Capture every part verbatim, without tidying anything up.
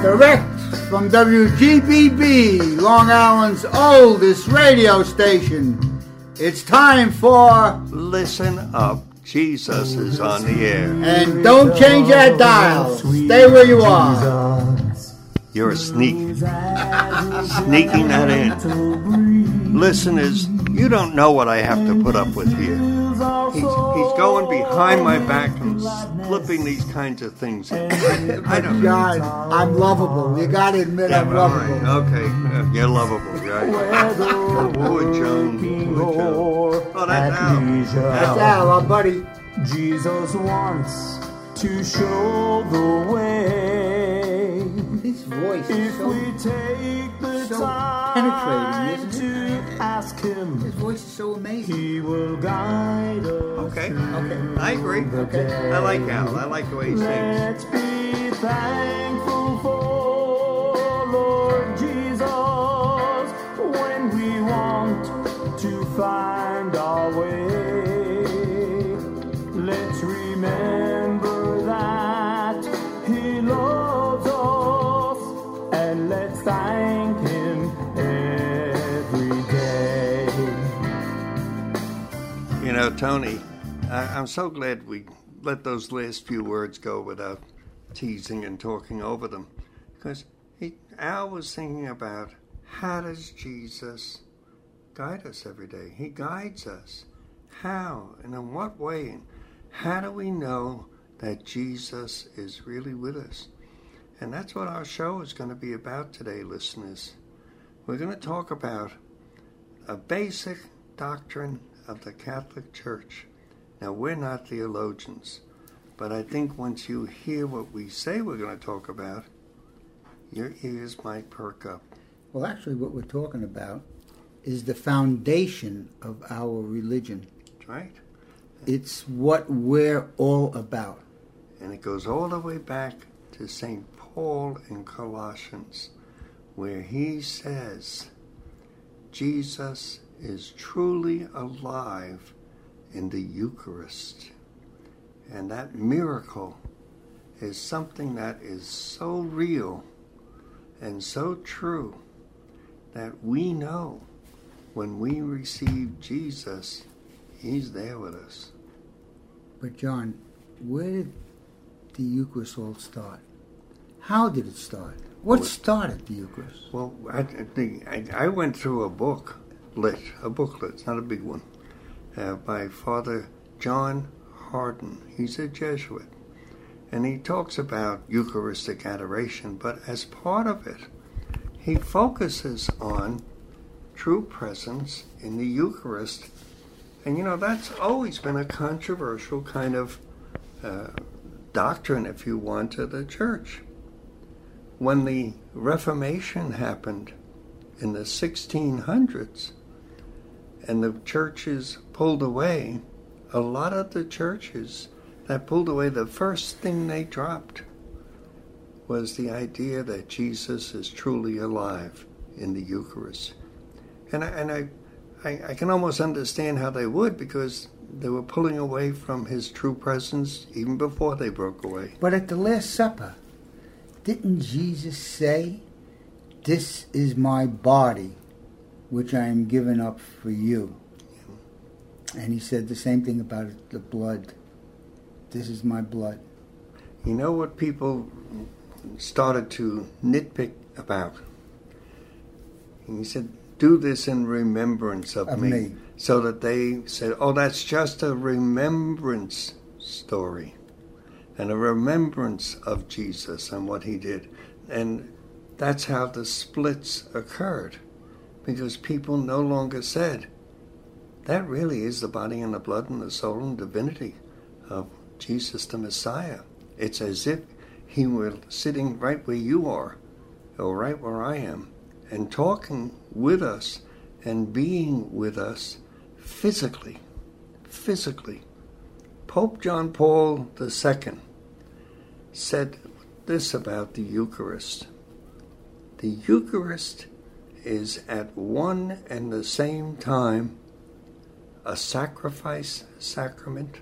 Direct from W G B B, Long Island's oldest radio station. It's time for Listen Up. Jesus is on the air. And don't change that dial. Stay where you are. You're a sneak. Sneaking that in. Listeners, you don't know what I have to put up with here. He's, he's going behind my back and slipping these kinds of things in. I don't John, I'm lovable. You gotta admit yeah, I'm lovable. Right. Okay, uh, you're lovable, right? Poor Joan. Poor Joan. Oh, that's Al. That's Al, our buddy. Jesus wants to show the way. His voice is If so, we take the so time penetrating, to ask him, his voice is so amazing. he will guide us. Okay, Okay. I agree. Okay. I like Al. I like the way he sings. Let's be thankful for Lord Jesus when we want to find our way. Let's remember that He loves us, and let's thank Him every day. You know, Tony, I, I'm so glad we let those last few words go without teasing and talking over them. Because he, Al was thinking about how does Jesus guide us every day? He guides us. How and in what way? And how do we know that Jesus is really with us? And that's what our show is going to be about today, listeners. We're going to talk about a basic doctrine of the Catholic Church. Now, we're not theologians, but I think once you hear what we say we're going to talk about, your ears might perk up. Well, actually, what we're talking about is the foundation of our religion. That's right. It's what we're all about. And it goes all the way back to Saint Paul in Colossians, where he says, Jesus is truly alive in the Eucharist. And that miracle is something that is so real and so true that we know when we receive Jesus, He's there with us. But John, where did the Eucharist all start? How did it start? What started the Eucharist? Well, I, I, I went through a book, lit, a booklet, it's not a big one, uh, by Father John Hardon. He's a Jesuit. And he talks about Eucharistic adoration, but as part of it, he focuses on true presence in the Eucharist. And, you know, that's always been a controversial kind of uh, doctrine, if you want, to the Church. When the Reformation happened in the sixteen hundreds and the churches pulled away, a lot of the churches that pulled away, the first thing they dropped was the idea that Jesus is truly alive in the Eucharist. And I, and I, I, I can almost understand how they would, because they were pulling away from His true presence even before they broke away. But at the Last Supper, didn't Jesus say, "This is my body, which I am giving up for you"? And He said the same thing about the blood. This is my blood. You know what people started to nitpick about? He said, do this in remembrance of, Of me. me. So that they said, oh, that's just a remembrance story. And a remembrance of Jesus and what He did. And that's how the splits occurred. Because people no longer said, that really is the body and the blood and the soul and divinity of Jesus the Messiah. It's as if He were sitting right where you are, or right where I am, and talking with us and being with us physically. Physically. Pope John Paul the Second said this about the Eucharist. The Eucharist is at one and the same time a sacrifice sacrament,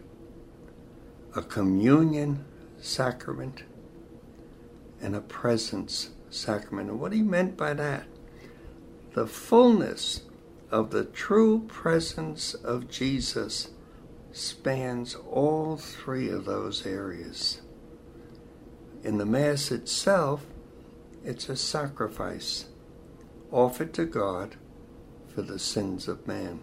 a communion sacrament, and a presence sacrament. And what he meant by that, the fullness of the true presence of Jesus spans all three of those areas. In the Mass itself, it's a sacrifice offered to God for the sins of man.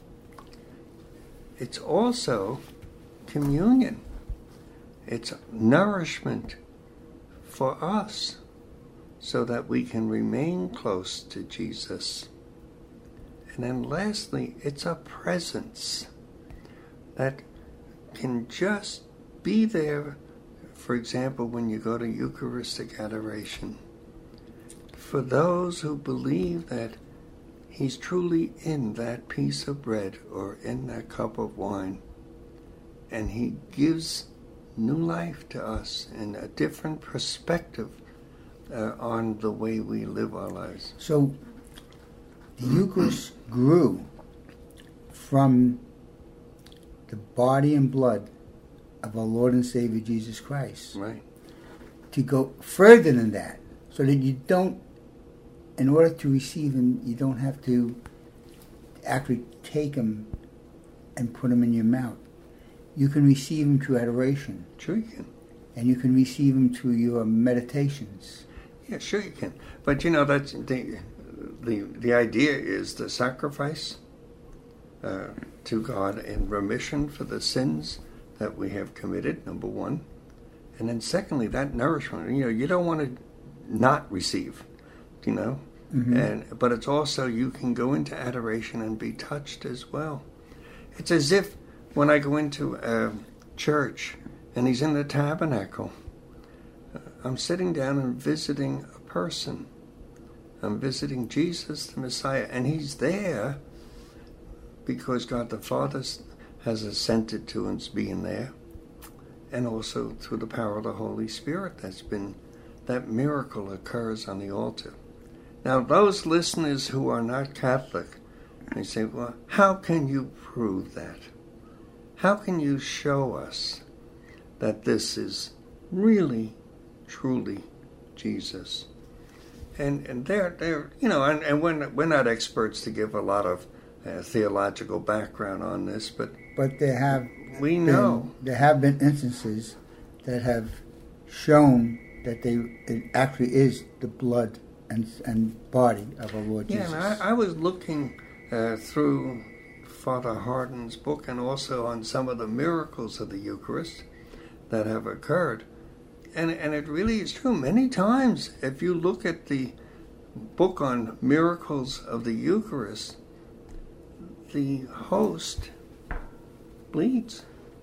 It's also communion. It's nourishment for us so that we can remain close to Jesus. And then lastly, it's a presence that can just be there. For example, when you go to Eucharistic adoration, for those who believe that he's truly in that piece of bread or in that cup of wine, and he gives new life to us and a different perspective uh, on the way we live our lives. So the Eucharist grew from the body and blood of our Lord and Savior Jesus Christ. Right. To go further than that, so that you don't, in order to receive him, you don't have to actually take him and put him in your mouth. You can receive him through adoration. Sure you can. And you can receive him through your meditations. Yeah, sure you can. But you know, that's the the, the idea is the sacrifice uh, to God in remission for the sins that we have committed, number one. And then secondly, that nourishment. You know, you don't want to not receive, you know. Mm-hmm. And but it's also, you can go into adoration and be touched as well. It's as if when I go into a church and he's in the tabernacle, I'm sitting down and visiting a person. I'm visiting Jesus, the Messiah, and he's there because God the Father has assented to us being there, and also through the power of the Holy Spirit. That's been, that miracle occurs on the altar. Now, those listeners who are not Catholic, they say, well, how can you prove that? How can you show us that this is really, truly Jesus? And and they're, they're you know, and, and we're, we're not experts to give a lot of uh, theological background on this, but But there have we been, know. there have been instances that have shown that they it actually is the blood and and body of our Lord Yeah, Jesus. and I, I was looking uh, through Father Hardin's book and also on some of the miracles of the Eucharist that have occurred. And and it really is true. Many times, if you look at the book on miracles of the Eucharist, the host bleeds.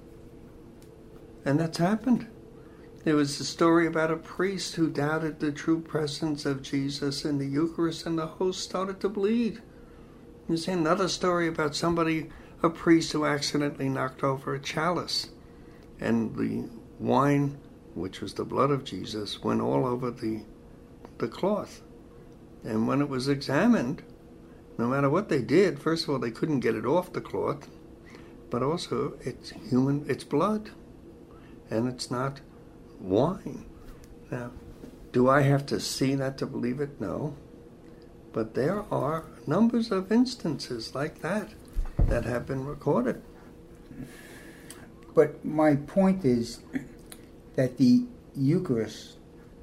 And that's happened. There was a story about a priest who doubted the true presence of Jesus in the Eucharist, and the host started to bleed. There's another story about somebody, a priest who accidentally knocked over a chalice, and the wine, which was the blood of Jesus, went all over the the cloth. And when it was examined, no matter what they did, first of all, they couldn't get it off the cloth, but also it's human, it's blood, and it's not wine. Now, do I have to see that to believe it? No. But there are numbers of instances like that that have been recorded. But my point is that the Eucharist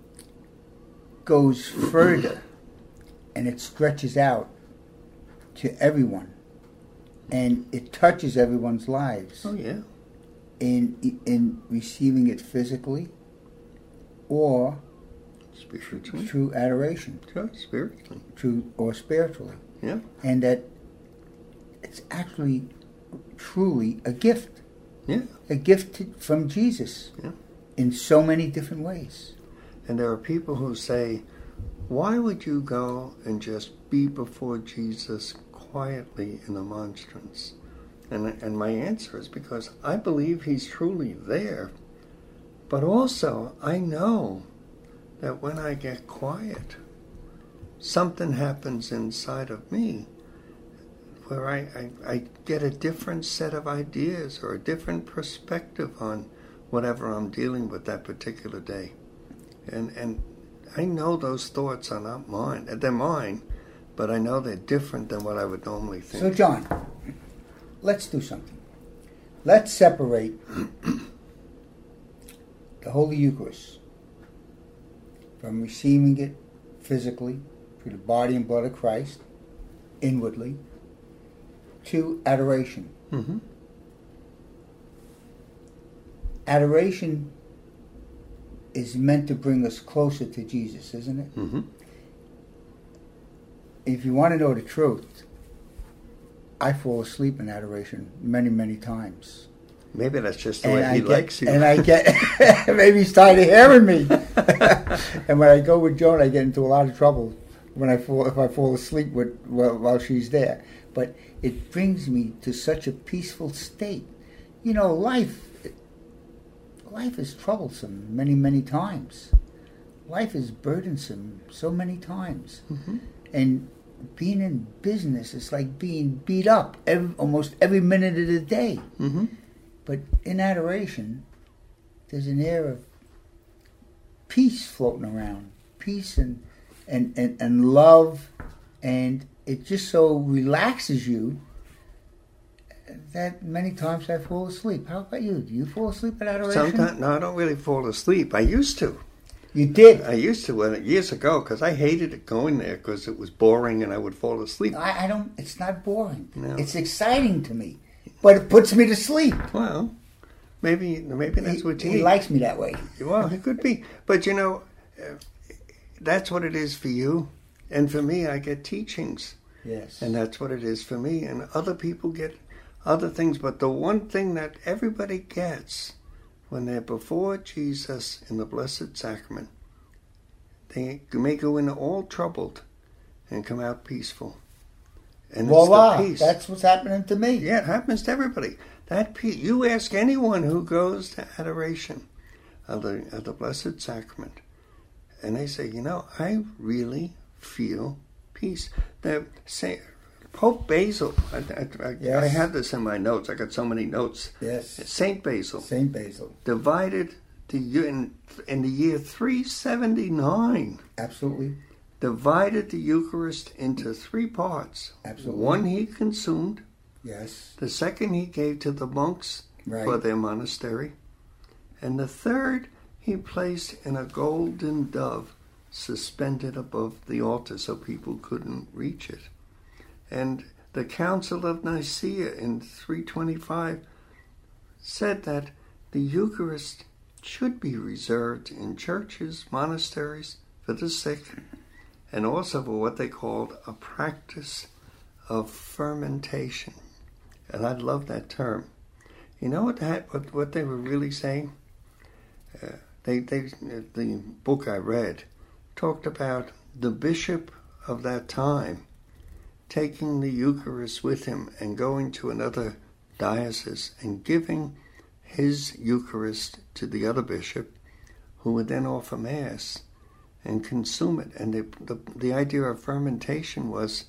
goes further and it stretches out to everyone, and it touches everyone's lives. Oh, yeah. In in receiving it physically or Spiritually. through adoration. Sure, spiritually. Through, or spiritually. Yeah. And that it's actually truly a gift. Yeah. A gift to, from Jesus. Yeah. In so many different ways. And there are people who say, why would you go and just be before Jesus quietly in the monstrance? And, and my answer is because I believe he's truly there. But also, I know that when I get quiet, something happens inside of me where I, I, I get a different set of ideas or a different perspective on whatever I'm dealing with that particular day. And and I know those thoughts are not mine. They're mine, but I know they're different than what I would normally think. So, John, let's do something. Let's separate the Holy Eucharist from receiving it physically through the body and blood of Christ, inwardly, to adoration. Mm-hmm. Adoration is meant to bring us closer to Jesus, isn't it? Mm-hmm. If you want to know the truth, I fall asleep in adoration many, many times. Maybe that's just the And way I he get, likes you. And I get, maybe he's tired of hearing me. And when I go with Joan, I get into a lot of trouble when I fall, if I fall asleep with, while, while she's there. But it brings me to such a peaceful state. You know, life, life is troublesome many, many times. Life is burdensome so many times. Mm-hmm. And being in business is like being beat up every, almost every minute of the day. Mm-hmm. But in adoration, there's an air of peace floating around. Peace and, and, and, and love. And it just so relaxes you that many times I fall asleep. How about you? Do you fall asleep at adoration? Sometimes, no, I don't really fall asleep. I used to. You did? I used to when, years ago because I hated it going there because it was boring and I would fall asleep. I, I don't, it's not boring. No. It's exciting to me. But it puts me to sleep. Well, maybe maybe that's He, what you he need. likes me that way. Well, it could be. But, you know, uh, that's what it is for you. And for me, I get teachings. Yes. And that's what it is for me. And other people get other things. But the one thing that everybody gets when they're before Jesus in the Blessed Sacrament, they may go in all troubled and come out peaceful. And Voila, it's the peace. that's what's happening to me. Yeah, it happens to everybody. That peace. You ask anyone who goes to adoration of the, of the Blessed Sacrament, and they say, you know, I really feel peace. The, say, Pope Basil, I, I, I, Yes. I have this in my notes. I got so many notes. Yes. Saint Basil Saint Basil. divided the in, in the year three seventy-nine. Absolutely. Divided the Eucharist into three parts. Absolutely. One he consumed. Yes. The second he gave to the monks Right. for their monastery. And the third he placed in a golden dove suspended above the altar so people couldn't reach it. And the Council of Nicaea in three twenty-five said that the Eucharist should be reserved in churches, monasteries, for the sick, and also for what they called a practice of fermentation. And I love that term. You know what that what, what they were really saying? Uh, they they the book I read talked about the bishop of that time taking the Eucharist with him and going to another diocese and giving his Eucharist to the other bishop, who would then offer Mass and consume it. And the, the, the idea of fermentation was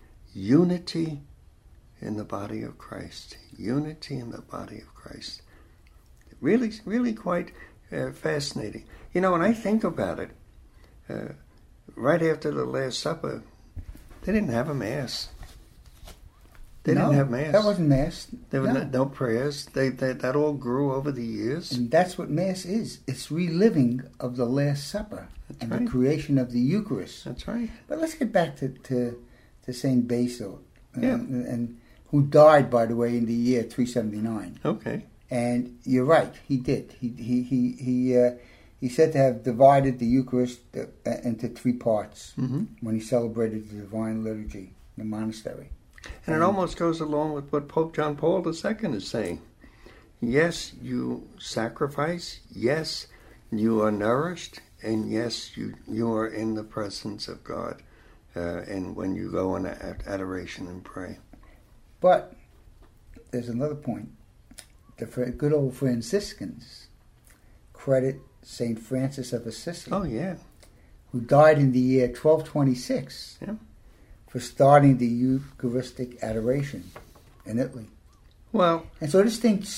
unity in the body of Christ. Unity in the body of Christ. Really, really quite uh, fascinating. You know, when I think about it, uh, right after the Last Supper, they didn't have a Mass. They no, didn't have Mass. That wasn't Mass. There were no. no, no prayers. They, they that all grew over the years. And that's what Mass is. It's reliving of the Last Supper That's and right. the creation of the Eucharist. That's right. But let's get back to, to, to Saint Basil, uh, Yeah. and, and who died, by the way, in the year three seventy-nine. Okay. And you're right, he did. He he he he uh, he said to have divided the Eucharist uh, into three parts Mm-hmm. when he celebrated the Divine Liturgy in the monastery. And it almost goes along with what Pope John Paul the Second is saying. Yes, you sacrifice. Yes, you are nourished. And yes, you you are in the presence of God. Uh, and when you go in adoration and pray. But there's another point. The fr- good old Franciscans credit Saint Francis of Assisi, Oh, yeah. who died in the year twelve twenty-six, Yeah. for starting the Eucharistic adoration in Italy. Well, And so this thing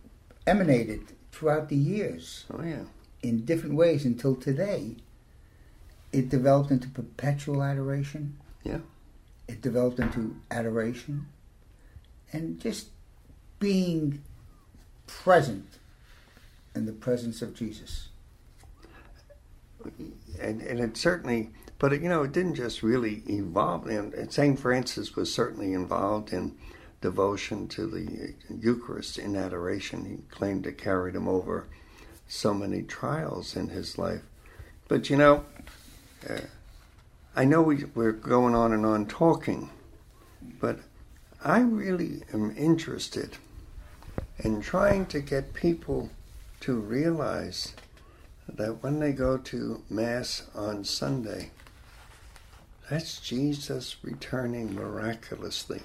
emanated throughout the years oh, yeah. in different ways until today. it developed into perpetual adoration. Yeah. It developed into adoration. And just being present in the presence of Jesus. And, and it certainly, but it, you know, it didn't just really evolve. And Saint Francis was certainly involved in devotion to the Eucharist in adoration. He claimed to carry him over so many trials in his life. But you know, uh, I know we, we're going on and on talking, but I really am interested in trying to get people to realize that when they go to Mass on Sunday, that's Jesus returning miraculously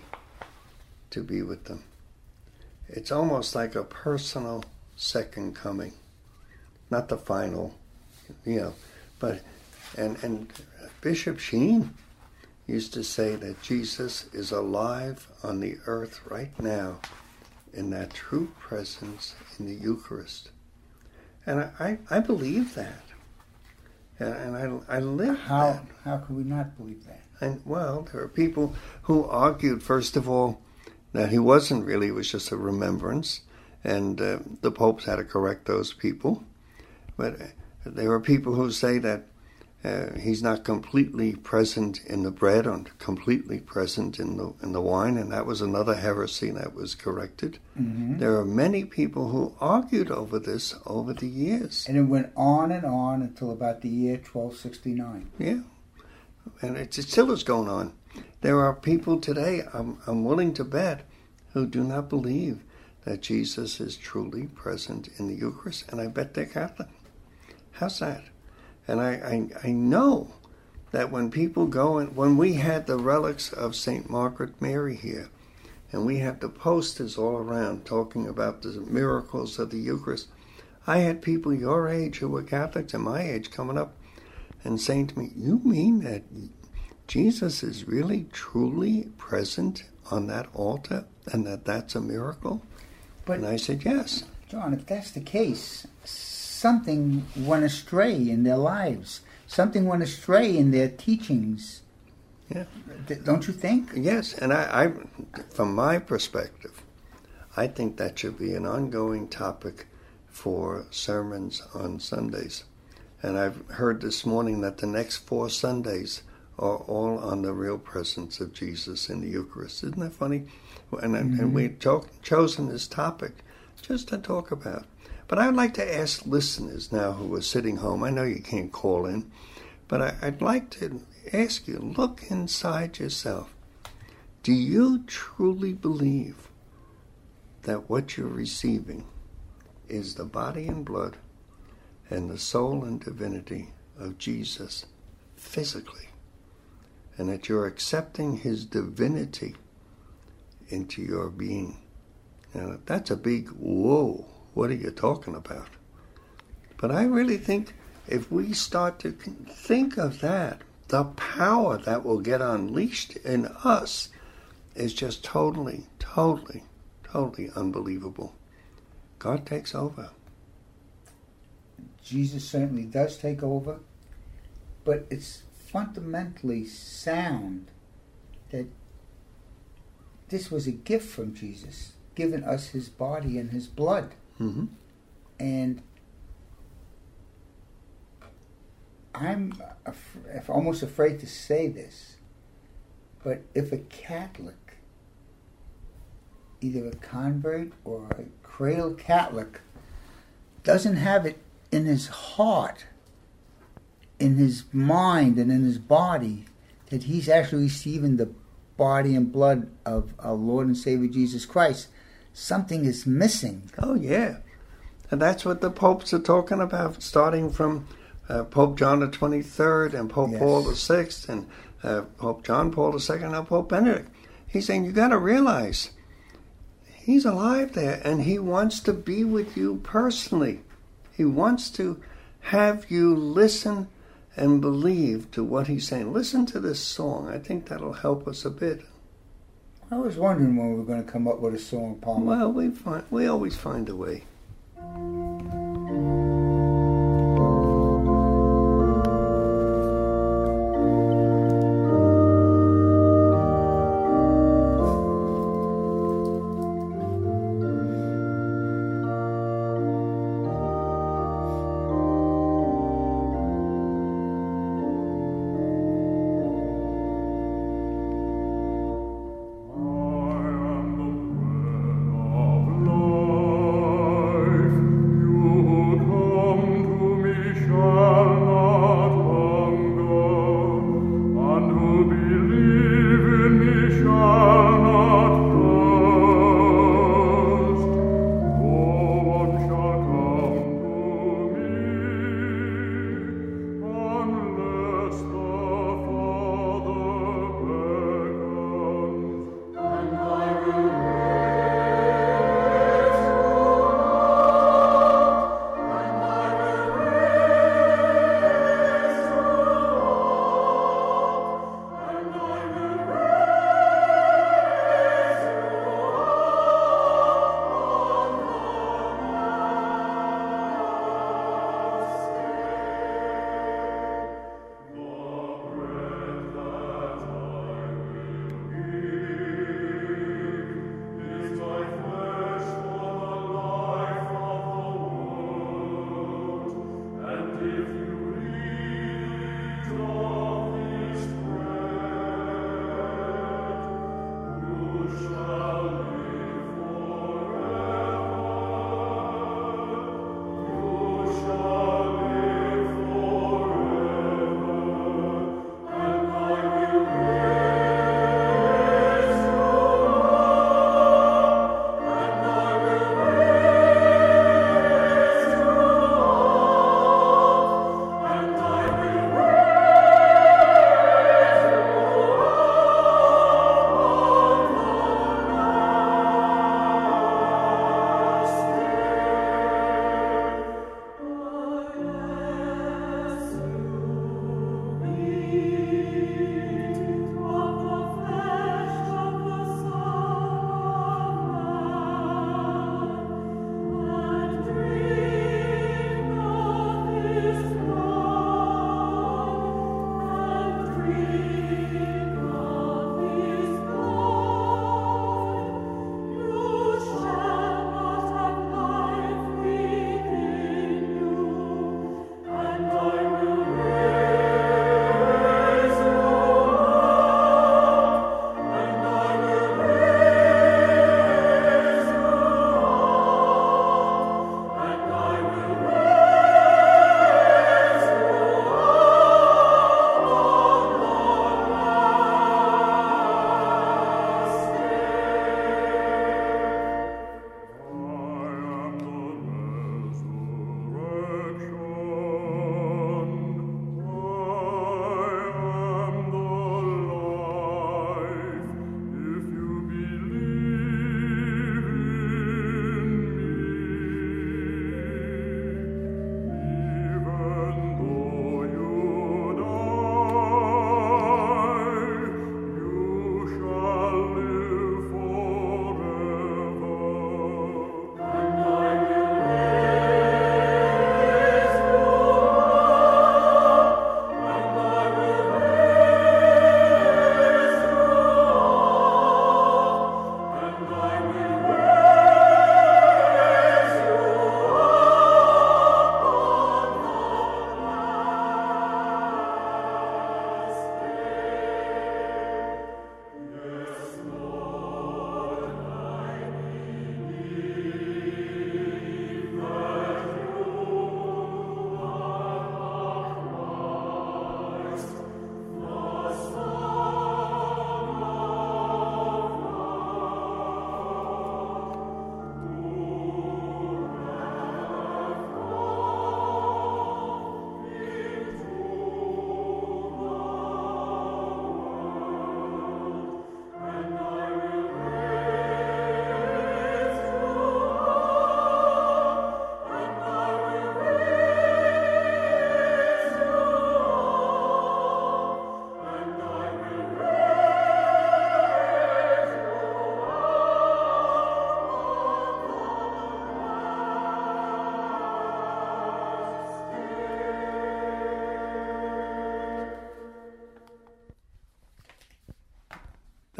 to be with them. It's almost like a personal second coming. Not the final, you know, but, and, and Bishop Sheen used to say that Jesus is alive on the earth right now in that true presence in the Eucharist. And I, I, I believe that. And, and I, I live how, that. How can we not believe that? And, well, there are people who argued, first of all, that he wasn't really, it was just a remembrance. And uh, the popes had to correct those people. But uh, there are people who say that uh, he's not completely present in the bread or completely present in the in the wine, and that was another heresy that was corrected. Mm-hmm. There are many people who argued over this over the years. And it went on and on until about the year twelve sixty-nine. Yeah, and it, it still is going on. There are people today, I'm, I'm willing to bet, who do not believe that Jesus is truly present in the Eucharist, and I bet they're Catholic. How's that? And I, I, I know that when people go, and when we had the relics of Saint Margaret Mary here, and we had the posters all around talking about the miracles of the Eucharist, I had people your age who were Catholics and my age coming up and saying to me, you mean that Jesus is really, truly present on that altar and that that's a miracle? But, and I said, yes. John, if that's the case, something went astray in their lives. Something went astray in their teachings. Yeah. Don't you think? Yes, and I, I, from my perspective, I think that should be an ongoing topic for sermons on Sundays. And I've heard this morning that the next four Sundays are all on the real presence of Jesus in the Eucharist. Isn't that funny? And, mm-hmm. and we've cho- chosen this topic just to talk about. But I'd like to ask listeners now who are sitting home, I know you can't call in, but I, I'd like to ask you, look inside yourself. Do you truly believe that what you're receiving is the body and blood and the soul and divinity of Jesus physically, and that you're accepting his divinity into your being? Now, that's a big whoa. What are you talking about? But I really think if we start to think of that, the power that will get unleashed in us is just totally, totally, totally unbelievable. God takes over. Jesus certainly does take over, but it's fundamentally sound that this was a gift from Jesus, giving us his body and his blood. Mm-hmm. And I'm af- almost afraid to say this, but if a Catholic, either a convert or a cradle Catholic, doesn't have it in his heart, in his mind, and in his body, that he's actually receiving the body and blood of our Lord and Savior Jesus Christ, something is missing. Oh, yeah. And that's what the popes are talking about, starting from uh, Pope John the twenty-third and Pope yes. Paul the sixth and uh, Pope John Paul the second and Pope Benedict. He's saying, you got to realize, he's alive there, and he wants to be with you personally. He wants to have you listen and believe to what he's saying. Listen to this song. I think that'll help us a bit. I was wondering when we were going to come up with a song, Palmer. Well, we find, we always find a way.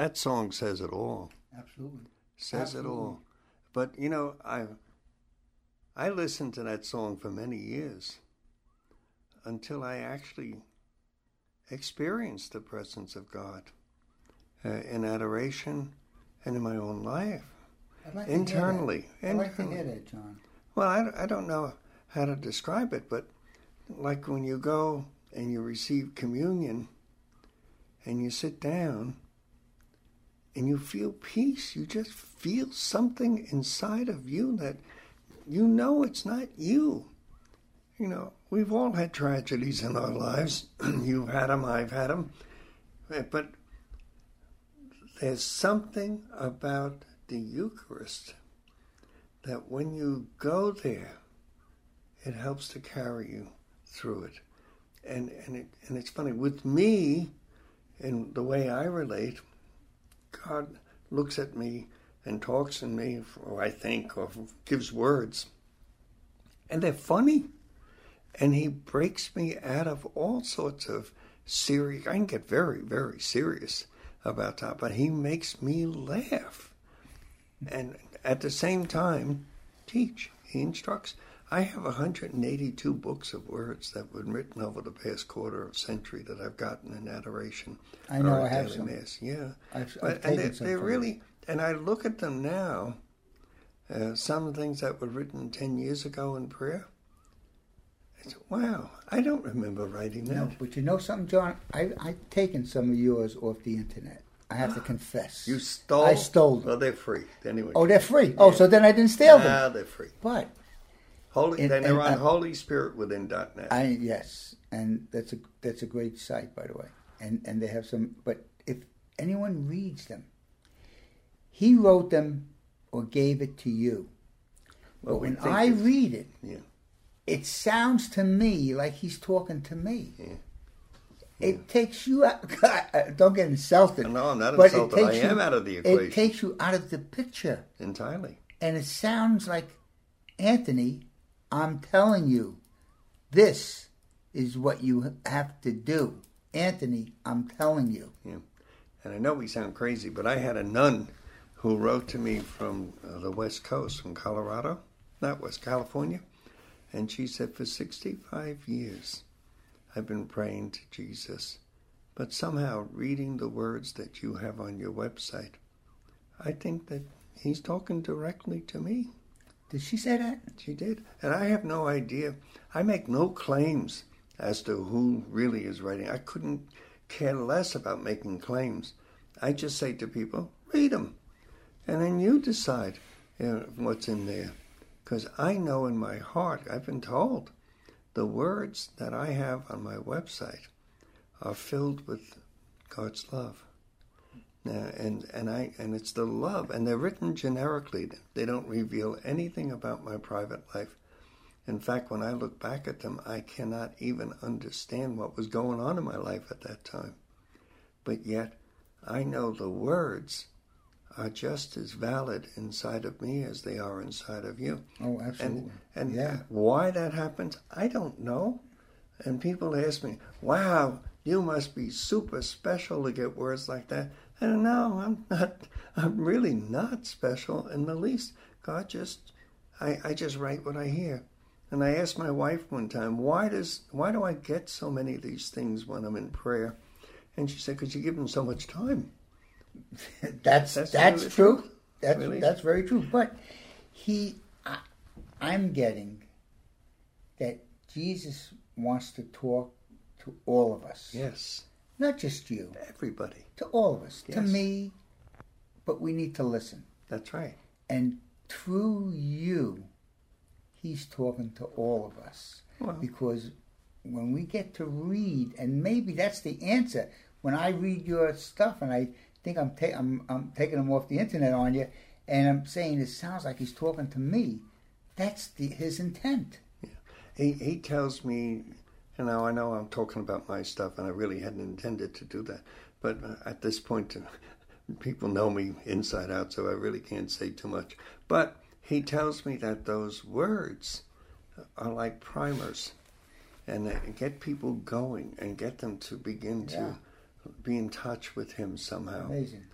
that song says it all. Absolutely. Says Absolutely. it all. But, you know, I I listened to that song for many years until I actually experienced the presence of God uh, in adoration and in my own life. I'd like to Internally. hear that. I'd like to Internally. hear that, John. Well, I, I don't know how to describe it, but like when you go and you receive communion and you sit down and you feel peace, you just feel something inside of you that you know it's not you. You know, we've all had tragedies in our lives. You've had them, I've had them. But there's something about the Eucharist that when you go there, it helps to carry you through it. And and it, and it's funny, with me, in the way I relate, God looks at me and talks in me, or I think, or gives words, and they're funny. And he breaks me out of all sorts of serious, I can get very, very serious about that, but he makes me laugh. And at the same time, teach. He instructs. I have one hundred eighty-two books of words that were written over the past quarter of century that I've gotten in adoration. I know, or I have daily some. Mass. Yeah. I've, I've But, and taken they're, some they're from really, you. and I look at them now, uh, some things that were written ten years ago in prayer. I said, wow, I don't remember writing that. No, but you know something, John? I, I've taken some of yours off the internet. I have to confess. You stole? I stole them. Well, they're free. Anyway. Oh, they're free. Oh, so then I didn't steal them. Ah, they're free. But Holy, And- then they're and on I- holy spirit within dot net. I yes, and that's a that's a great site, by the way. And and they have some. But if anyone reads them, he wrote them or gave it to you. Well, But we when think I it's- read it, Yeah. it sounds to me like he's talking to me. Yeah. It takes you out. Don't get insulted. No, I'm not but it insulted. I takes am you- out of the equation. It takes you out of the picture. Entirely. And it sounds like, Anthony, I'm telling you, this is what you have to do. Anthony, I'm telling you. Yeah. And I know we sound crazy, but I had a nun who wrote to me from uh, the West Coast, from Colorado, not West California. And she said, for sixty-five years, I've been praying to Jesus. But somehow, reading the words that you have on your website, I think that he's talking directly to me. Did she say that? She did. And I have no idea. I make no claims as to who really is writing. I couldn't care less about making claims. I just say to people, read them. And then you decide you know, what's in there. Because I know in my heart, I've been told, the words that I have on my website are filled with God's love. Uh, and and I and it's the love, and they're written generically. They don't reveal anything about my private life. In fact, when I look back at them, I cannot even understand what was going on in my life at that time. But yet, I know the words are just as valid inside of me as they are inside of you. Oh, absolutely. And, and yeah. why that happens, I don't know. And people ask me, wow, you must be super special to get words like that. And no, I'm not. I'm really not special in the least. God just, I, I just write what I hear. And I asked my wife one time, why does, why do I get so many of these things when I'm in prayer? And she said, because you give them so much time. that's That's that's, really true. true. That's Really? that's very true. But he, I, I'm getting that Jesus wants to talk to all of us. Yes, Not just you. everybody. To all of us. To Yes. me. But we need to listen. That's right. And through you, he's talking to all of us. Well, Because when we get to read, and maybe that's the answer. When I read your stuff, and I think I'm, ta- I'm, I'm taking them off the internet on you, and I'm saying it sounds like he's talking to me, that's the, his intent. he he tells me, you know, I know I'm talking about my stuff, and I really hadn't intended to do that. But at this point, people know me inside out, so I really can't say too much. But he tells me that those words are like primers, and that get people going and get them to begin Yeah. to be in touch with him somehow. Amazing.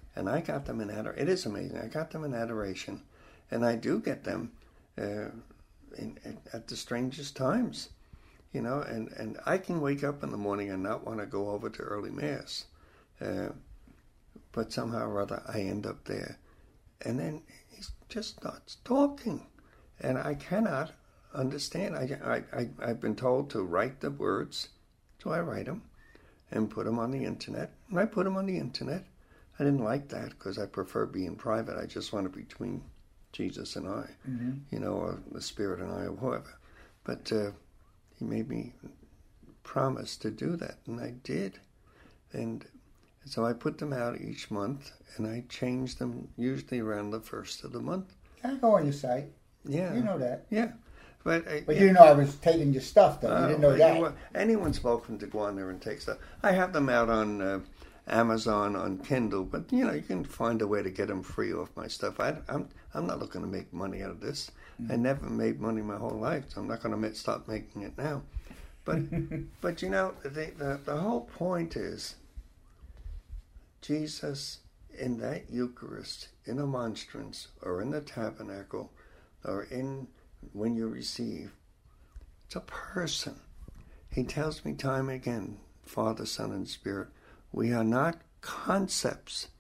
And I got them in adoration. It is amazing. I got them in adoration. And I do get them uh, in, in, at the strangest times. You know, and, and I can wake up in the morning and not want to go over to early Mass. Uh, but somehow or other, I end up there. And then he just starts talking. And I cannot understand. I, I, I, I've been told to write the words, so I write them and put them on the internet. And I put them on the internet. I didn't like that because I prefer being private. I just want it between Jesus and I, mm-hmm. you know, or the Spirit and I, or whoever. But uh, he made me promise to do that, and I did. And so I put them out each month, and I change them usually around the first of the month. I go on your site. Yeah. You know that. Yeah. But, uh, but yeah. you didn't know I was taking your stuff, though. You uh, didn't know that. You know, anyone's welcome to go on there and take stuff. I have them out on uh, Amazon, on Kindle, but, you know, you can find a way to get them free off my stuff. I, I'm I'm not looking to make money out of this. Mm-hmm. I never made money my whole life, so I'm not going to start making it now. But, but you know, the, the, the whole point is Jesus in that Eucharist, in a monstrance, or in the tabernacle, or in when you receive, it's a person. He tells me time and again, Father, Son, and Spirit, we are not concepts.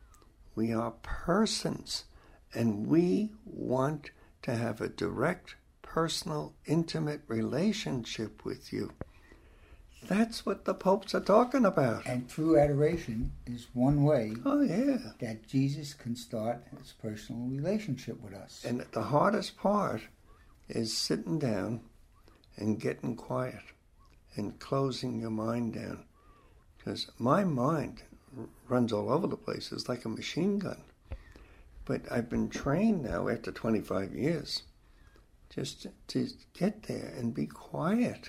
We are persons. And we want to have a direct, personal, intimate relationship with you. That's what the popes are talking about. And true adoration is one way oh, yeah. that Jesus can start his personal relationship with us. And the hardest part is sitting down and getting quiet and closing your mind down. Because my mind runs all over the place. It's like a machine gun. But I've been trained now after twenty-five years just to get there and be quiet.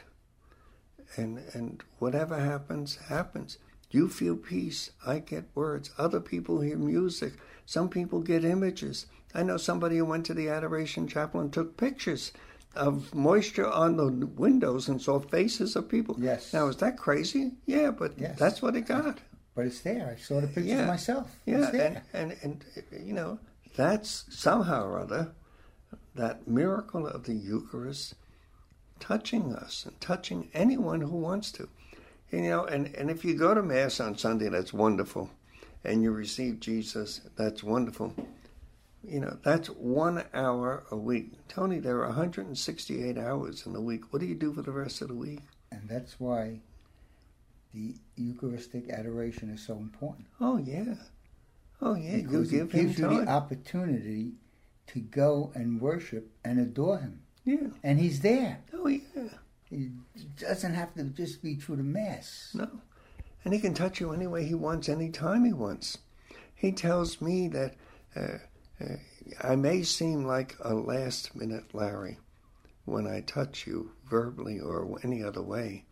And and whatever happens, happens. You feel peace. I get words. Other people hear music. Some people get images. I know somebody who went to the Adoration Chapel and took pictures of moisture on the windows and saw faces of people. Yes. Now, is that crazy? Yeah, but yes. That's what it got. But it's there. I saw the pictures yeah. myself. Yeah, it's there. And, and, and, you know, that's somehow or other, that miracle of the Eucharist touching us and touching anyone who wants to. And, you know, and, and if you go to Mass on Sunday, that's wonderful. And you receive Jesus, that's wonderful. You know, that's one hour a week. Tony, there are one hundred sixty-eight hours in the week. What do you do for the rest of the week? And that's why the Eucharistic adoration is so important. Oh, yeah. Oh, yeah. Because you give it gives him you time. the opportunity to go and worship and adore him. Yeah. And he's there. Oh, yeah. It doesn't have to just be through the Mass. No. And he can touch you any way he wants, any time he wants. He tells me that uh, uh, I may seem like a last-minute Larry when I touch you verbally or any other way.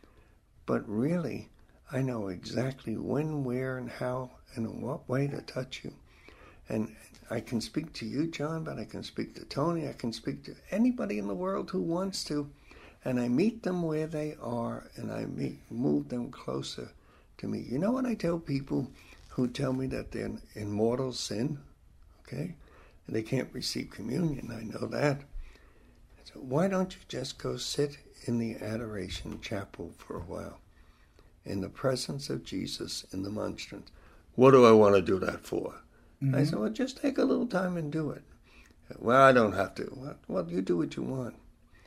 But really, I know exactly when, where, and how, and in what way to touch you. And I can speak to you, John, but I can speak to Tony. I can speak to anybody in the world who wants to. And I meet them where they are, and I meet, move them closer to me. You know what I tell people who tell me that they're in mortal sin, okay? And they can't receive communion, I know that. So why don't you just go sit in the Adoration Chapel for a while, in the presence of Jesus in the monstrance? What do I want to do that for? Mm-hmm. I said, well, just take a little time and do it. Well, I don't have to. Well, you do what you want.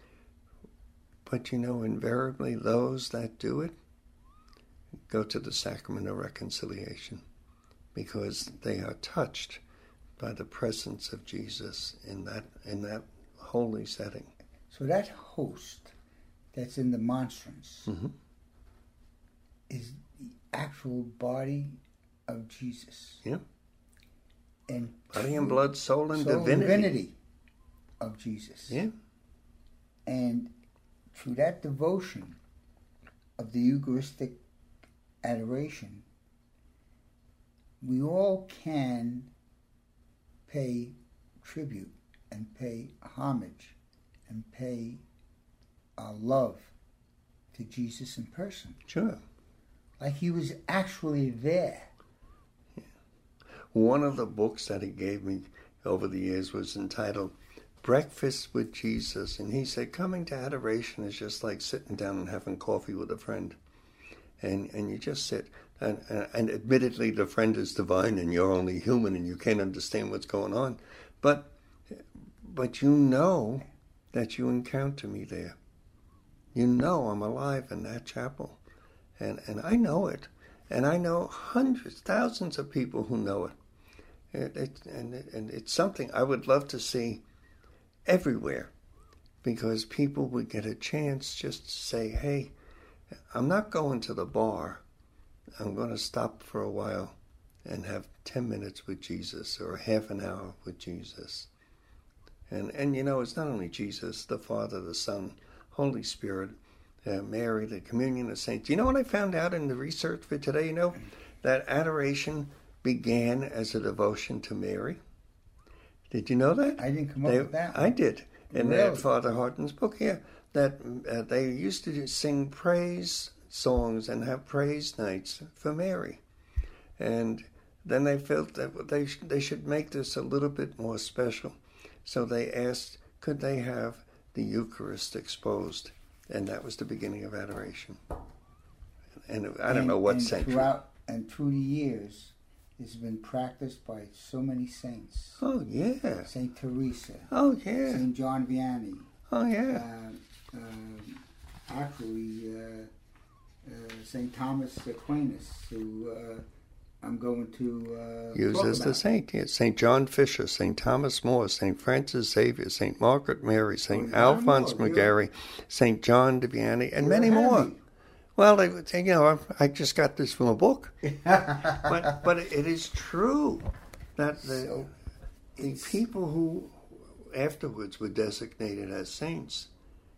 But, you know, invariably those that do it go to the sacrament of reconciliation because they are touched by the presence of Jesus in that in that holy setting. So that host that's in the monstrance mm-hmm. is the actual body of Jesus. Yeah. And body and blood, soul and soul divinity. divinity of Jesus. Yeah. And through that devotion of the Eucharistic adoration, we all can pay tribute and pay homage and pay our love to Jesus in person. Sure. Like he was actually there. Yeah. One of the books that he gave me over the years was entitled Breakfast with Jesus. And he said, coming to adoration is just like sitting down and having coffee with a friend. And and you just sit. And, and, and admittedly, the friend is divine and you're only human and you can't understand what's going on. But but you know that you encounter me there. You know I'm alive in that chapel. And, and I know it. And I know hundreds, thousands of people who know it. It, it, and, it, and it's something I would love to see everywhere, because people would get a chance just to say, hey, I'm not going to the bar. I'm going to stop for a while and have ten minutes with Jesus or half an hour with Jesus. And, and you know, it's not only Jesus, the Father, the Son, Holy Spirit, uh, Mary, the communion of saints. You know what I found out in the research for today? You know, that adoration began as a devotion to Mary. Did you know that? I didn't come up they, with that. I did. In Really? uh, Father Horton's book here, that uh, they used to sing praise songs and have praise nights for Mary. And then they felt that they, sh- they should make this a little bit more special. So they asked, could they have the Eucharist exposed? And that was the beginning of adoration. And I don't and, know what and century. Throughout, and through the years, it's been practiced by so many saints. Oh, yeah. Saint Teresa. Oh, yeah. Saint John Vianney. Oh, yeah. Uh, uh, actually, uh, uh, Saint Thomas Aquinas, who uh, I'm going to uh, Used talk as the about. saint, yes. Saint John Fisher, Saint Thomas More, Saint Francis Xavier, Saint Margaret Mary, Saint Oh, Alphonse no, McGarry, Saint John de Vianney, and You're many more. heavy. Well, they would say, you know, I just got this from a book. but but it is true that the, So, the people who afterwards were designated as saints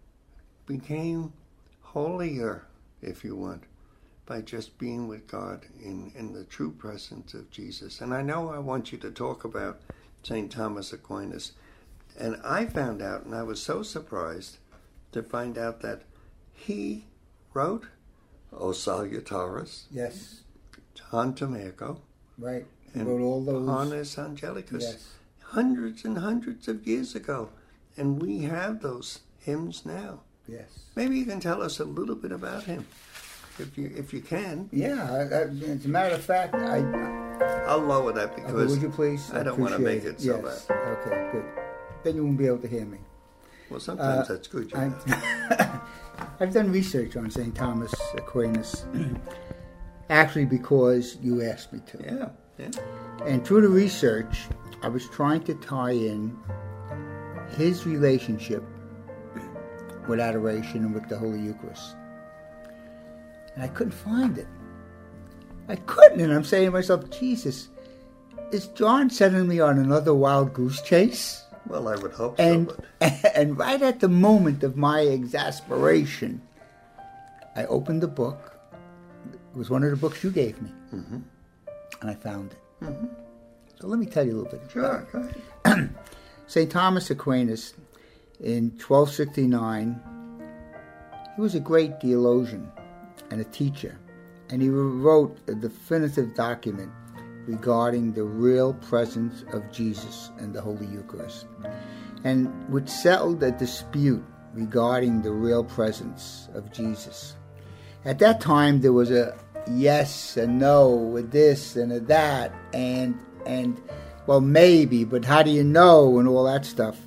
became holier, if you want, by just being with God in, in the true presence of Jesus. And I know I want you to talk about Saint Thomas Aquinas. And I found out, and I was so surprised to find out that he wrote O Salutaris, Yes, Tantum Ergo, right. He and wrote all those. Panis Angelicus, Yes. hundreds and hundreds of years ago. And we have those hymns now. Yes. Maybe you can tell us a little bit about him, if you if you can. Yeah, I, I, as a matter of fact, I. I'll lower that Okay, because would you please? I don't want to appreciate make it so yes. bad. Okay, good. Then you won't be able to hear me. Well, sometimes Uh, that's good. You I, know. I've done research on Saint Thomas Aquinas, actually because you asked me to. Yeah, yeah. And through the research, I was trying to tie in his relationship with adoration and with the Holy Eucharist. And I couldn't find it. I couldn't, and I'm saying to myself, Jesus, is John sending me on another wild goose chase? Well, I would hope And, so. But and right at the moment of my exasperation, I opened the book. It was one of the books you gave me. Mm-hmm. And I found it. Mm-hmm. So let me tell you a little bit. Sure, go ahead. Saint Thomas Aquinas, in twelve sixty-nine, he was a great theologian and a teacher. And he wrote a definitive document regarding the real presence of Jesus in the Holy Eucharist, and which settled a dispute regarding the real presence of Jesus. At that time, there was a yes and no, a this and a that, and, and well, maybe, but how do you know, and all that stuff.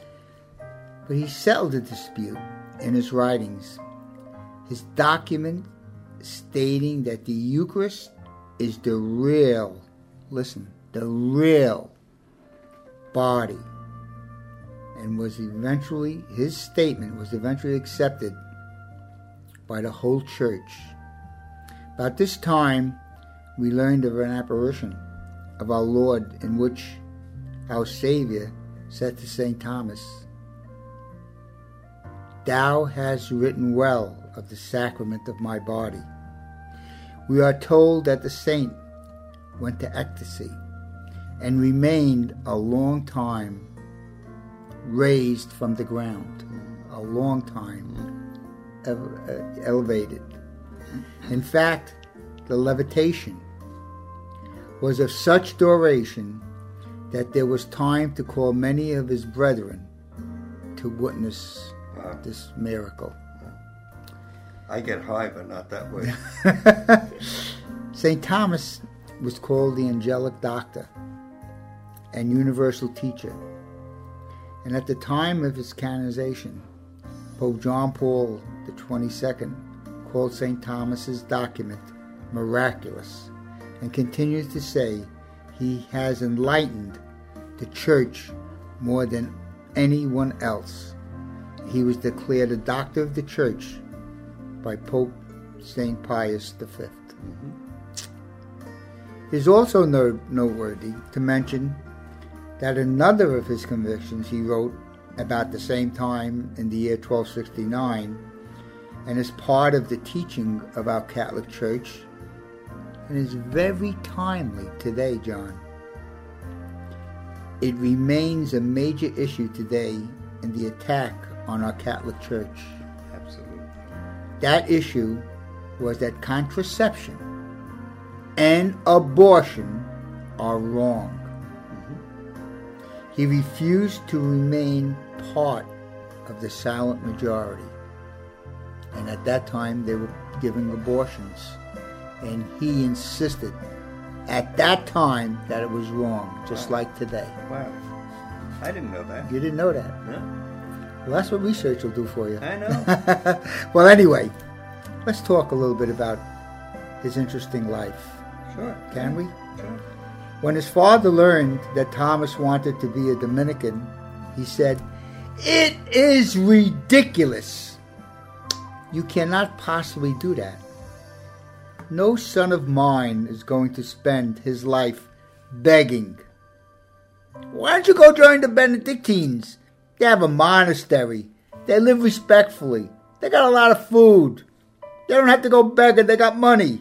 But he settled the dispute in his writings. His document stating that the Eucharist is the real, listen, the real body, and was eventually, his statement was eventually accepted by the whole church. About this time, we learned of an apparition of our Lord in which our Savior said to Saint Thomas, "Thou hast written well of the sacrament of my body." We are told that the saint went to ecstasy and remained a long time raised from the ground, a long time elevated. In fact, the levitation was of such duration that there was time to call many of his brethren to witness Wow. this miracle. I get high, but not that way. Saint Thomas was called the angelic doctor and universal teacher. And at the time of his canonization, Pope John Paul the twenty-second called Saint Thomas's document miraculous and continues to say he has enlightened the Church more than anyone else. He was declared a doctor of the Church by Pope Saint Pius the Fifth. Mm-hmm. It is also no- noteworthy to mention that another of his convictions he wrote about the same time in the year twelve sixty-nine, and is part of the teaching of our Catholic Church, and is very timely today, John. It remains a major issue today in the attack on our Catholic Church. Absolutely. That issue was that contraception and abortion are wrong. He refused to remain part of the silent majority. And at that time, they were giving abortions. And he insisted at that time that it was wrong, just Wow. like today. Wow. I didn't know that. You didn't know that? No, Well, that's what research will do for you. I know. Well, anyway, let's talk a little bit about his interesting life. Sure. Can we? Sure. When his father learned that Thomas wanted to be a Dominican, he said, "It is ridiculous. You cannot possibly do that. No son of mine is going to spend his life begging. Why don't you go join the Benedictines? They have a monastery. They live respectfully. They got a lot of food. They don't have to go begging. They got money.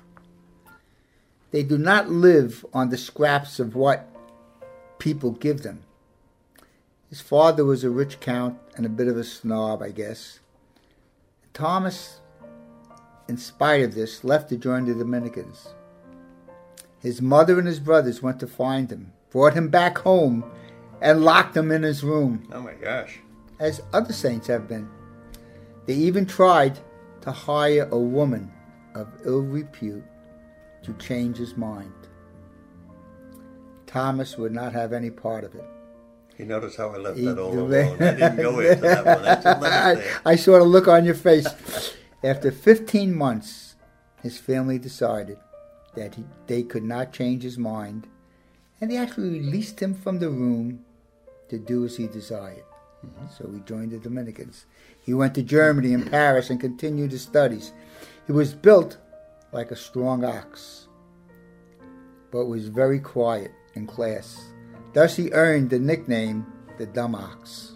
They do not live on the scraps of what people give them." His father was a rich count and a bit of a snob, I guess. Thomas, in spite of this, left to join the Dominicans. His mother and his brothers went to find him, brought him back home, and locked him in his room, Oh my gosh. as other saints have been. They even tried to hire a woman of ill repute to change his mind. Thomas would not have any part of it. You notice how I left He- that all alone. I didn't go into that one. I just let it I, stay. I saw the look on your face. After fifteen months, his family decided that he, they could not change his mind, and they actually released him from the room to do as he desired. Mm-hmm. So he joined the Dominicans. He went to Germany and Paris and continued his studies. He was built like a strong ox, but was very quiet in class. Thus he earned the nickname the Dumb Ox.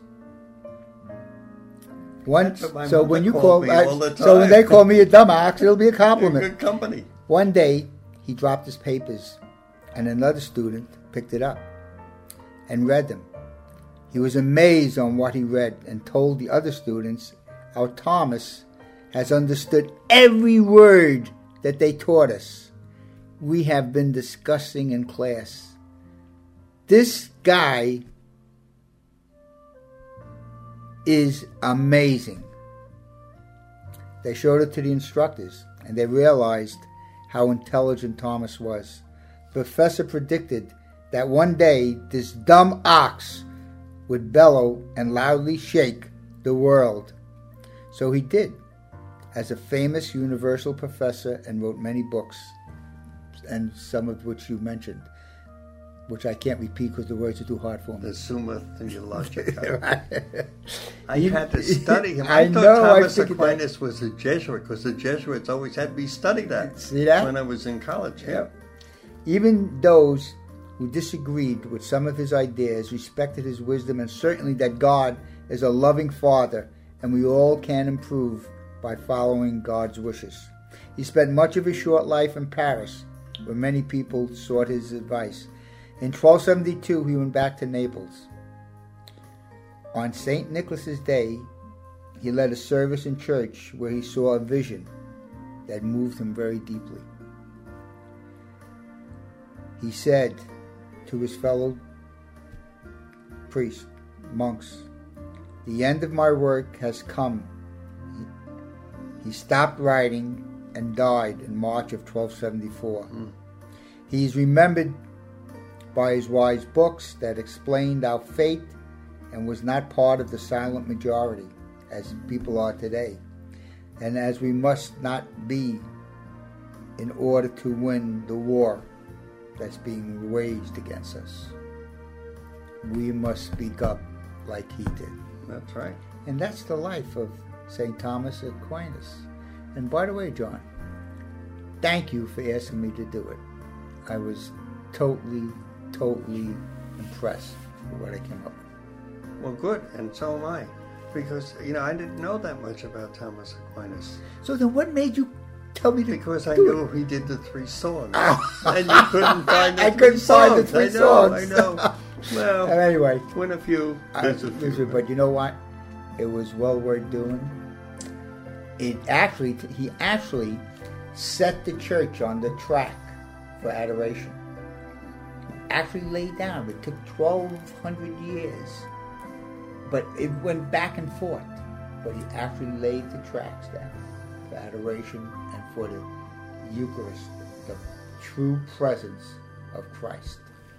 Once, That's what my so mother when you called call, me I- all the so when time. they call me a dumb ox, it'll be a You're compliment. good company. One day, he dropped his papers, and another student picked it up and read them. He was amazed on what he read and told the other students how Thomas has understood every word that they taught us. We have been discussing in class. This guy is amazing. They showed it to the instructors, and they realized how intelligent Thomas was. The professor predicted that one day this dumb ox would bellow and loudly shake the world. So he did, as a famous universal professor, and wrote many books, and some of which you mentioned, which I can't repeat because the words are too hard for me. The Summa Theologica. Right. I had to study him. I I, thought know, I Thomas figured that. Aquinas was a Jesuit because the Jesuits always had me study that. See that? When I was in college. Yeah. Even those who disagreed with some of his ideas respected his wisdom, and certainly that God is a loving Father and we all can improve by following God's wishes. He spent much of his short life in Paris, where many people sought his advice. In twelve seventy-two, he went back to Naples. On Saint Nicholas's Day, he led a service in church where he saw a vision that moved him very deeply. he said to his fellow priests, monks, "The end of my work has come." He, he stopped writing and died in March of twelve seventy-four. Mm. He is remembered by his wise books that explained our fate and was not part of the silent majority, as people are today, and as we must not be in order to win the war that's being waged against us. We must speak up like he did. That's right. And that's the life of Saint Thomas Aquinas. And by the way, John, thank you for asking me to do it. I was totally, totally impressed with what I came up with. Well, good, and so am I. Because, you know, I didn't know that much about Thomas Aquinas. So then what made you tell me to Because I do knew it? he did the three songs. And you couldn't find the I three couldn't songs. find the three I know, songs. I know. Well, And anyway, win a few, I, there's a few. listen, but you know what? It was well worth doing. It actually, he actually set the church on the track for adoration. He actually laid down. It took twelve hundred years, but it went back and forth. But he actually laid the tracks down for adoration and for the Eucharist, the true presence of Christ.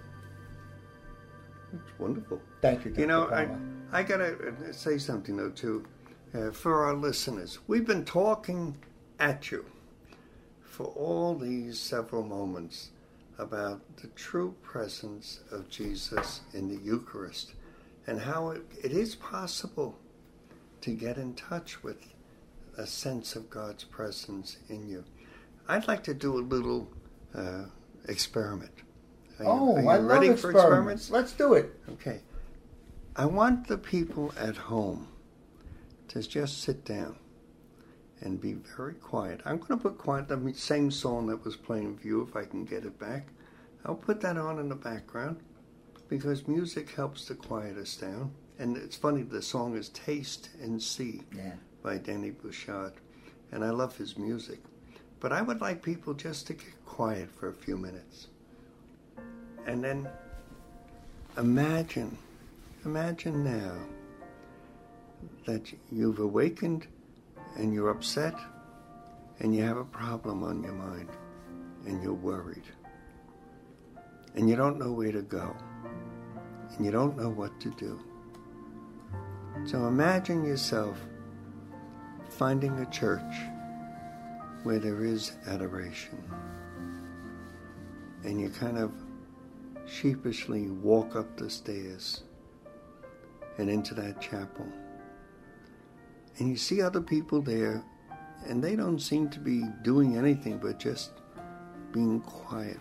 It's wonderful. Thank you, Doctor You know, I, Palmer. I got to say something, though, too, uh, for our listeners. We've been talking at you for all these several moments about the true presence of Jesus in the Eucharist and how it, it is possible to get in touch with a sense of God's presence in you. I'd like to do a little uh, experiment. Are you, Oh, are you I ready love for experiments. experiments? Let's do it. Okay. I want the people at home to just sit down and be very quiet. I'm going to put quiet, the same song that was playing for you, if I can get it back. I'll put that on in the background because music helps to quiet us down. And it's funny, the song is Taste and See Yeah. by Danny Bouchard. And I love his music. But I would like people just to get quiet for a few minutes. And then imagine, imagine now that you've awakened and you're upset and you have a problem on your mind and you're worried and you don't know where to go and you don't know what to do. So imagine yourself finding a church where there is adoration and you kind of sheepishly walk up the stairs and into that chapel. And you see other people there, and they don't seem to be doing anything but just being quiet.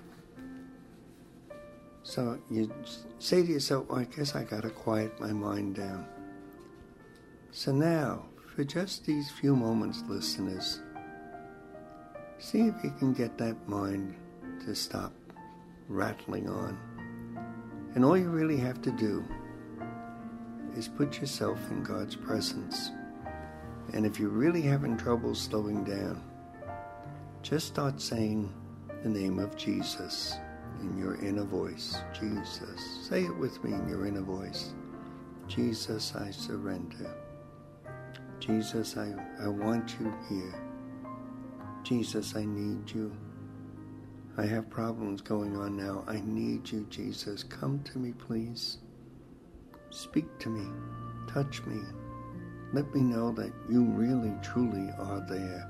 So you say to yourself, well, I guess I gotta quiet my mind down. So now, for just these few moments, listeners, see if you can get that mind to stop rattling on. And all you really have to do is put yourself in God's presence. And if you're really having trouble slowing down, just start saying the name of Jesus in your inner voice. Jesus. Say it with me in your inner voice. Jesus, I surrender. Jesus, I, I want you here. Jesus, I need you. I have problems going on now. I need you, Jesus. Come to me, please. Speak to me. Touch me. Let me know that you really, truly are there.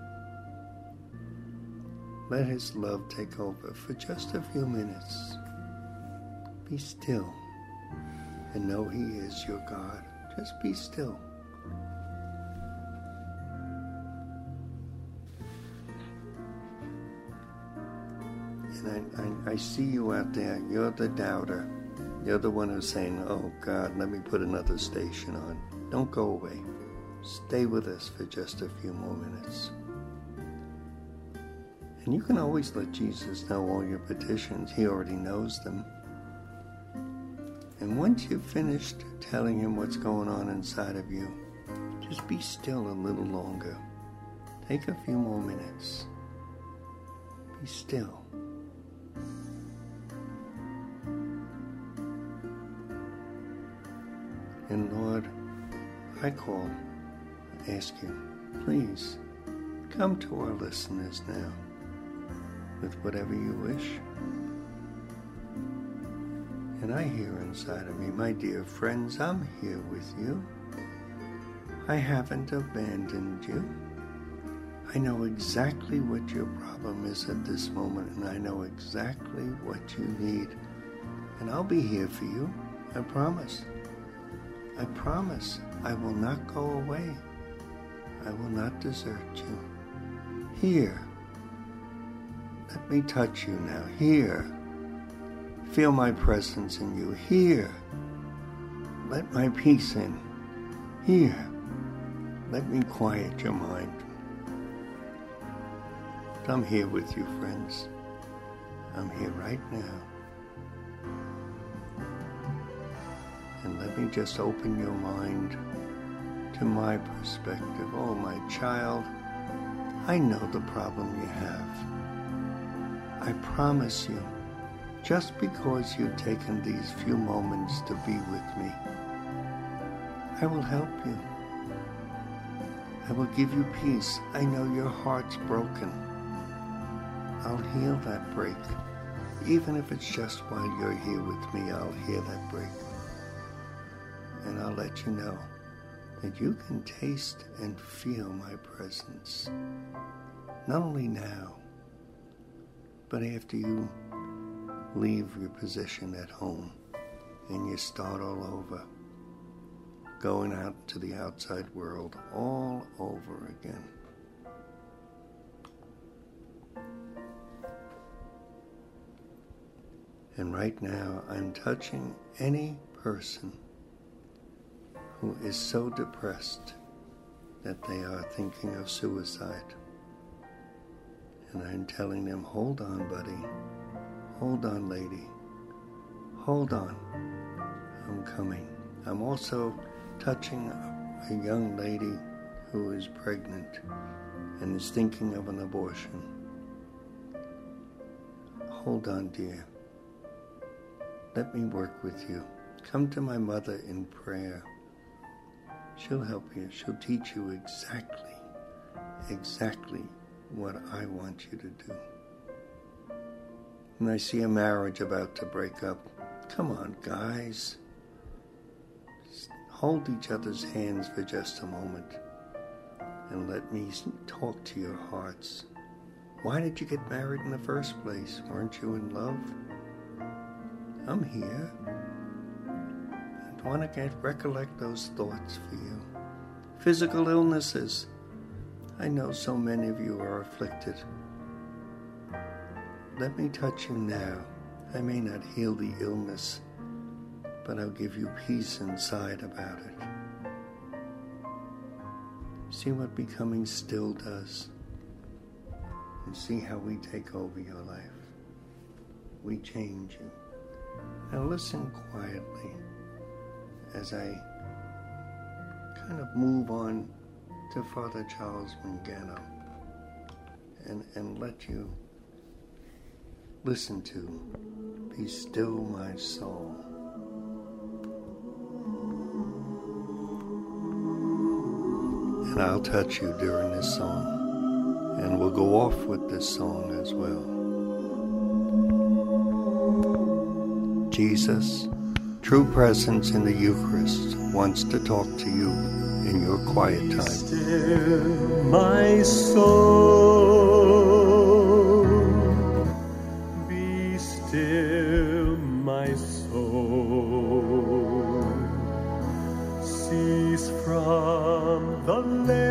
Let his love take over for just a few minutes. Be still and know he is your God. Just be still. And I, I, I see you out there. You're the doubter. You're the one who's saying, oh God, let me put another station on. Don't go away. Stay with us for just a few more minutes. And you can always let Jesus know all your petitions. He already knows them. And once you've finished telling him what's going on inside of you, just be still a little longer. Take a few more minutes. Be still. Lord, I call, ask you, please come to our listeners now with whatever you wish. And I hear inside of me, my dear friends, I'm here with you. I haven't abandoned you. I know exactly what your problem is at this moment, and I know exactly what you need. And I'll be here for you, I promise. I promise I will not go away. I will not desert you. Here, let me touch you now. Here, feel my presence in you. Here, let my peace in. Here, let me quiet your mind. I'm here with you, friends. I'm here right now. And let me just open your mind to my perspective. Oh, my child, I know the problem you have. I promise you, just because you've taken these few moments to be with me, I will help you. I will give you peace. I know your heart's broken. I'll heal that break. Even if it's just while you're here with me, I'll heal that break. And I'll let you know that you can taste and feel my presence. Not only now, but after you leave your position at home and you start all over, going out to the outside world all over again. And right now, I'm touching any person who is so depressed that they are thinking of suicide. And I'm telling them, hold on, buddy. Hold on, lady. Hold on. I'm coming. I'm also touching a young lady who is pregnant and is thinking of an abortion. Hold on, dear. Let me work with you. Come to my mother in prayer. She'll help you. She'll teach you exactly, exactly what I want you to do. And I see a marriage about to break up. Come on, guys. Just hold each other's hands for just a moment and let me talk to your hearts. Why did you get married in the first place? Weren't you in love? I'm here. I want to get recollect those thoughts for you. Physical illnesses. I know so many of you are afflicted. Let me touch you now. I may not heal the illness, but I'll give you peace inside about it. See what becoming still does, and see how we take over your life. We change you. Now listen quietly as I kind of move on to Father Charles Mangano and, and let you listen to Be Still My Soul. And I'll touch you during this song, and we'll go off with this song as well. Jesus, true presence in the Eucharist, wants to talk to you in your quiet time. Be still, my soul. Be still, my soul. Cease from the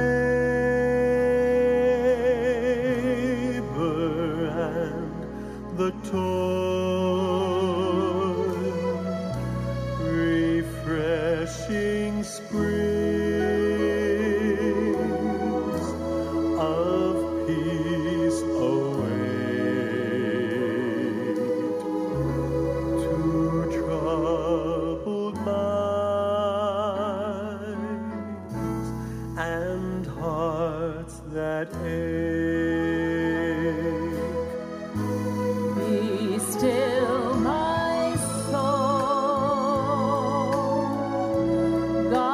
labor and the toil, refreshing springs of peace await to troubled minds and hearts that ache. Be still, my soul. God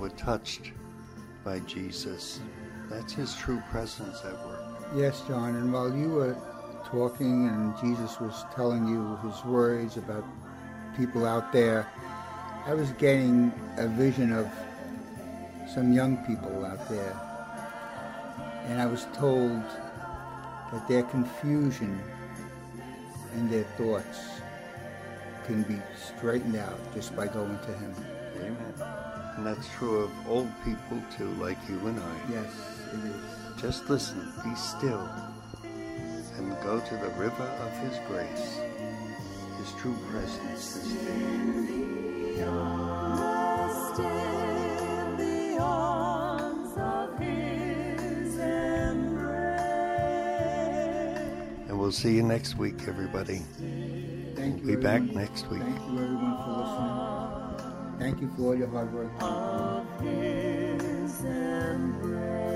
were touched by Jesus. That's his true presence at work. Yes, John, and while you were talking and Jesus was telling you his words about people out there, I was getting a vision of some young people out there. And I was told that their confusion and their thoughts can be straightened out just by going to him. Amen. And that's true of old people too, like you and I. Yes, it is. Just listen, be still, and go to the river of his grace. His true presence is there. Rest in the arms of his embrace. And we'll see you next week, everybody. Thank you. We'll be back everyone. next week. Thank you, everyone, for listening. Thank you for all your hard work. Of his embrace.